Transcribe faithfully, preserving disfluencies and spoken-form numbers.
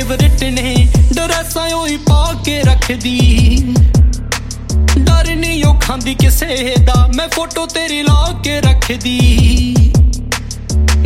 favourite ने ड्रैसां ओही पा के रखदी डर नहीं ओ खांदी किसे दा मैं फोटो तेरी ला के रखदी